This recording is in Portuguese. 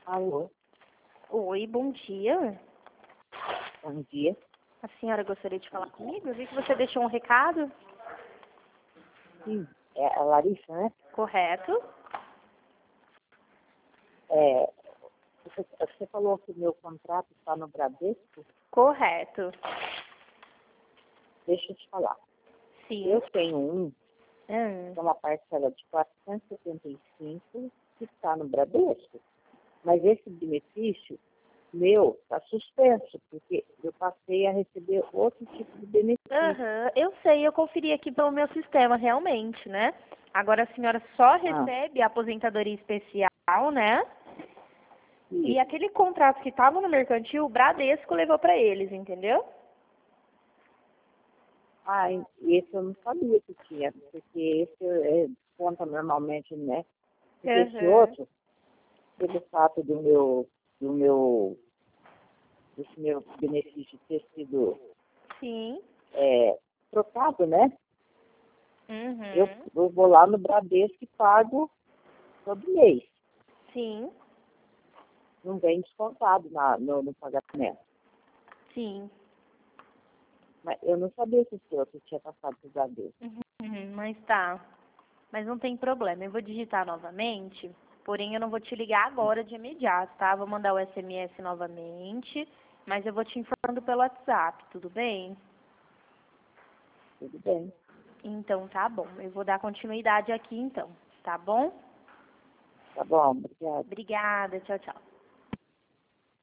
Alô, Oi, bom dia. bom dia. A senhora gostaria de falar comigo? Eu vi que você deixou um recado. Sim, é a Larissa, né? Correto? É, você falou que meu contrato está no Bradesco? Correto. Deixa eu te falar. Sim. Eu tenho Hum. uma parcela de 475 que está no Bradesco, mas esse benefício meu está suspenso, porque eu passei a receber outro tipo de benefício. Aham, eu sei, eu conferi aqui pelo meu sistema, realmente, né? Agora a senhora só Ah, recebe a aposentadoria especial, né? E isso. aquele contrato que estava no mercantil, o Bradesco levou para eles, entendeu? Ah, e esse eu não sabia que tinha, porque esse conta normalmente, né? Porque esse Aham. outro, pelo fato do meu desse meu benefício ter sido Sim. trocado, né? Eu, Uhum. eu vou lá no Bradesco e pago todo mês. Sim. Não vem descontado no pagamento. Sim. Mas eu não sabia que esse outro tinha passado para o Bradesco. Mas tá. Mas não tem problema. Eu vou digitar novamente, porém eu não vou te ligar agora de imediato, tá? Vou mandar o SMS novamente, mas eu vou te informando pelo WhatsApp, tudo bem? Tudo bem. Então tá bom. Eu vou dar continuidade aqui então, tá bom? Tá bom, obrigada. Obrigada, tchau, tchau.